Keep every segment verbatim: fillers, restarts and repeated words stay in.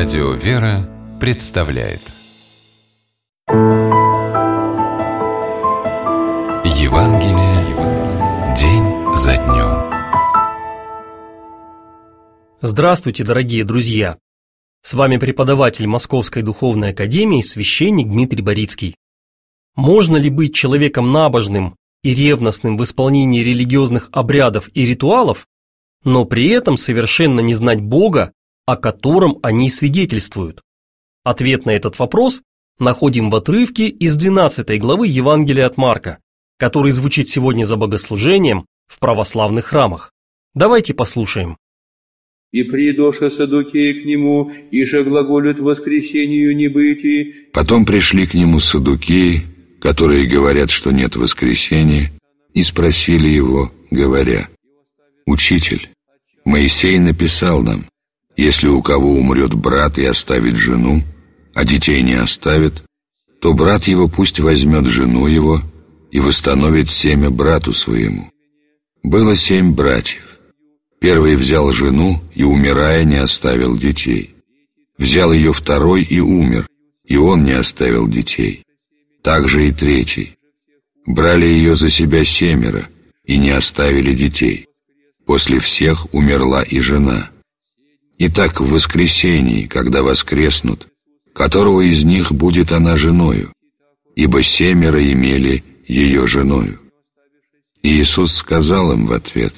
Радио «Вера» представляет Евангелие день за днем. Здравствуйте, дорогие друзья! С вами преподаватель Московской Духовной Академии, священник Дмитрий Борицкий. Можно ли быть человеком набожным и ревностным в исполнении религиозных обрядов и ритуалов, но при этом совершенно не знать Бога, о котором они свидетельствуют? Ответ на этот вопрос находим в отрывке из двенадцатой главы Евангелия от Марка, который звучит сегодня за богослужением в православных храмах. Давайте послушаем. «И придоша саддукеи к нему, иже глаголют воскресению не бытии». Потом пришли к нему саддукеи, которые говорят, что нет воскресения, и спросили его, говоря: «Учитель, Моисей написал нам, если у кого умрет брат и оставит жену, а детей не оставит, то брат его пусть возьмет жену его и восстановит семя брату своему. Было семь братьев. Первый взял жену и, умирая, не оставил детей. Взял ее второй и умер, и он не оставил детей. Так же и третий. Брали ее за себя семеро и не оставили детей. После всех умерла и жена. Итак, в воскресении, когда воскреснут, которого из них будет она женою? Ибо семеро имели ее женою». И Иисус сказал им в ответ: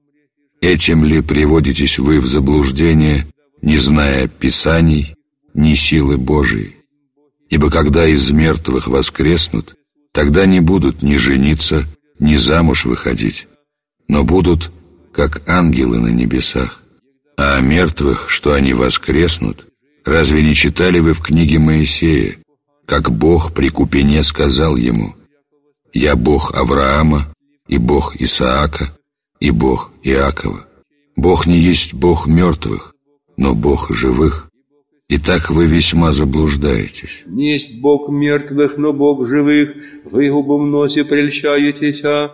«Этим ли приводитесь вы в заблуждение, не зная Писаний, ни силы Божией? Ибо когда из мертвых воскреснут, тогда не будут ни жениться, ни замуж выходить, но будут как ангелы на небесах. А о мертвых, что они воскреснут, разве не читали вы в книге Моисея, как Бог при Купине сказал ему: «Я Бог Авраама, и Бог Исаака, и Бог Иакова». Бог не есть Бог мертвых, но Бог живых. Итак, вы весьма заблуждаетесь. «Не есть Бог мертвых, но Бог живых, вы губом носе прельщаетеся».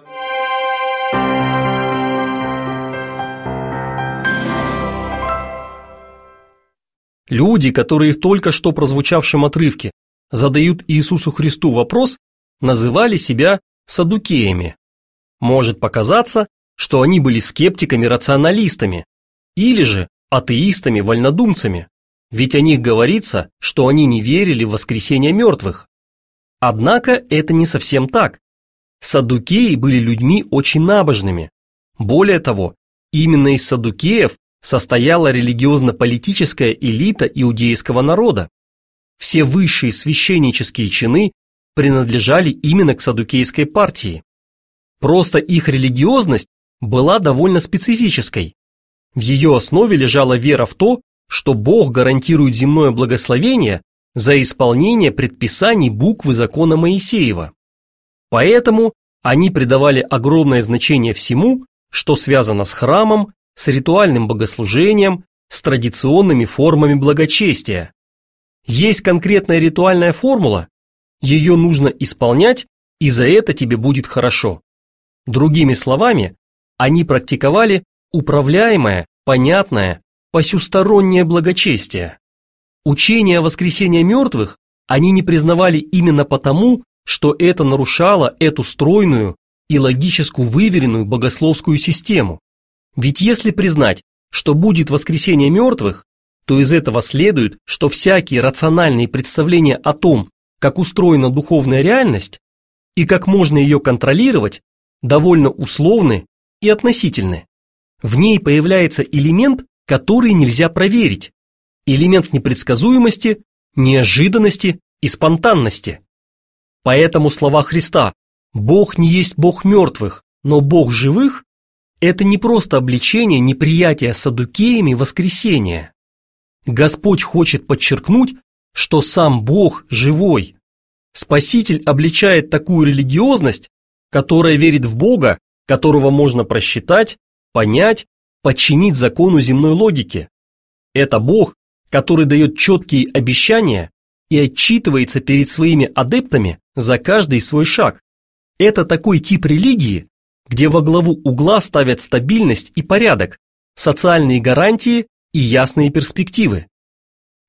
Люди, которые в только что прозвучавшем отрывке задают Иисусу Христу вопрос, называли себя саддукеями. Может показаться, что они были скептиками-рационалистами или же атеистами-вольнодумцами, ведь о них говорится, что они не верили в воскресение мертвых. Однако это не совсем так. Саддукеи были людьми очень набожными. Более того, именно из саддукеев состояла религиозно-политическая элита иудейского народа. Все высшие священнические чины принадлежали именно к саддукейской партии. Просто их религиозность была довольно специфической. В ее основе лежала вера в то, что Бог гарантирует земное благословение за исполнение предписаний буквы закона Моисеева. Поэтому они придавали огромное значение всему, что связано с храмом, с ритуальным богослужением, с традиционными формами благочестия. Есть конкретная ритуальная формула, ее нужно исполнять, и за это тебе будет хорошо. Другими словами, они практиковали управляемое, понятное, посюстороннее благочестие. Учение о воскресении мертвых они не признавали именно потому, что это нарушало эту стройную и логически выверенную богословскую систему. Ведь если признать, что будет воскресение мертвых, то из этого следует, что всякие рациональные представления о том, как устроена духовная реальность и как можно ее контролировать, довольно условны и относительны. В ней появляется элемент, который нельзя проверить, элемент непредсказуемости, неожиданности и спонтанности. Поэтому слова Христа «Бог не есть Бог мертвых, но Бог живых» это не просто обличение неприятия саддукеями воскресения. Господь хочет подчеркнуть, что сам Бог живой. Спаситель обличает такую религиозность, которая верит в Бога, которого можно просчитать, понять, подчинить закону земной логики. Это Бог, который дает четкие обещания и отчитывается перед своими адептами за каждый свой шаг. Это такой тип религии, где во главу угла ставят стабильность и порядок, социальные гарантии и ясные перспективы.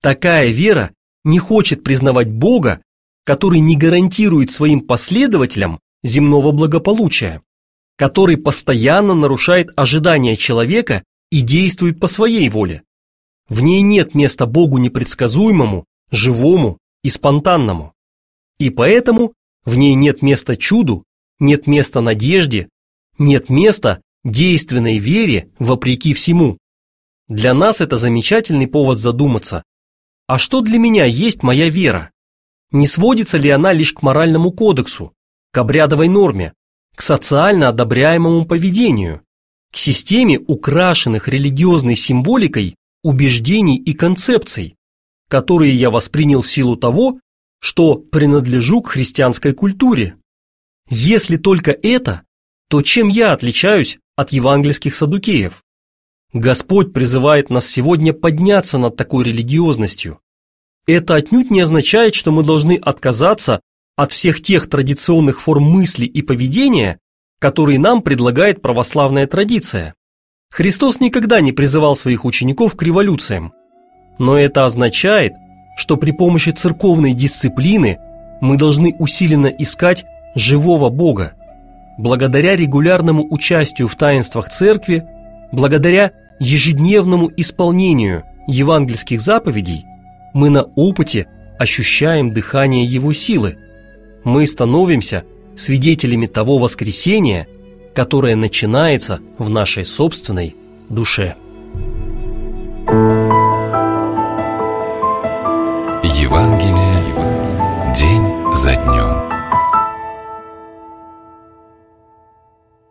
Такая вера не хочет признавать Бога, который не гарантирует своим последователям земного благополучия, который постоянно нарушает ожидания человека и действует по своей воле. В ней нет места Богу непредсказуемому, живому и спонтанному. И поэтому в ней нет места чуду, нет места надежде, нет места действенной вере вопреки всему. Для нас это замечательный повод задуматься, а что для меня есть моя вера? Не сводится ли она лишь к моральному кодексу, к обрядовой норме, к социально одобряемому поведению, к системе украшенных религиозной символикой убеждений и концепций, которые я воспринял в силу того, что принадлежу к христианской культуре? Если только это, то чем я отличаюсь от евангельских саддукеев? Господь призывает нас сегодня подняться над такой религиозностью. Это отнюдь не означает, что мы должны отказаться от всех тех традиционных форм мысли и поведения, которые нам предлагает православная традиция. Христос никогда не призывал своих учеников к революциям. Но это означает, что при помощи церковной дисциплины мы должны усиленно искать живого Бога. Благодаря регулярному участию в таинствах церкви, благодаря ежедневному исполнению евангельских заповедей, мы на опыте ощущаем дыхание Его силы. Мы становимся свидетелями того воскресения, которое начинается в нашей собственной душе.